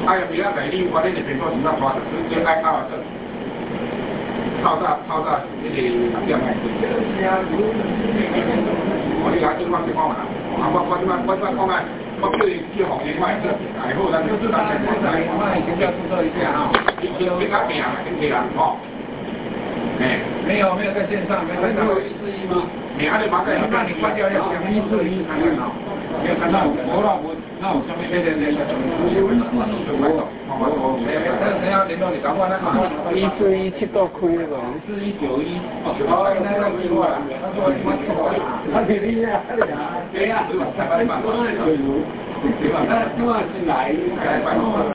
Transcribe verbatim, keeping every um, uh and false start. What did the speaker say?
哎呀，不要在你我哋这边做什么抓的，就爱靠这。透早透早那个六点来。我你来情况情况嘛，啊我我即摆我即摆讲啊，我叫伊去红烟买，还好咱就咱先来。 先要注册一下哈。 你你你那边啊，你啊，哦。哎， 没有没有在线上，没有在一四一吗？ 你还得麻烦那你关掉要讲一四一看看啊。没有看到我了，我那我上面对对对，我那谁要联络你？赶快那个。 一四一七到亏那个。 四一九一。哦，那个机会了。他说你们错了，他挺厉害的呀。对呀，对吧？对吧？对吧？那另外是来。